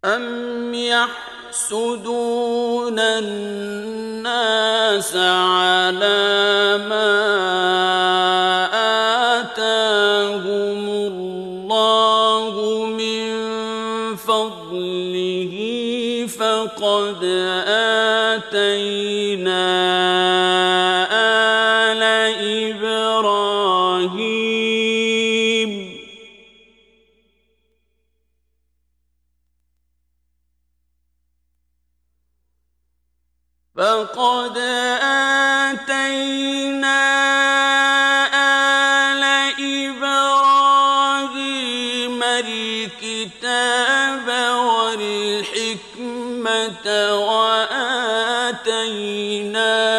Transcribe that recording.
أَمْ يَحْسُدُونَ النَّاسَ عَلَىٰ مَا آتَاهُمُ اللَّهُ مِن فَضْلِهِ فَقَدْ آتَيْنَا آلَ إِبْرَاهِيمَ الْكِتَابَ وَالْحِكْمَةَ وَآتَيْنَاهُم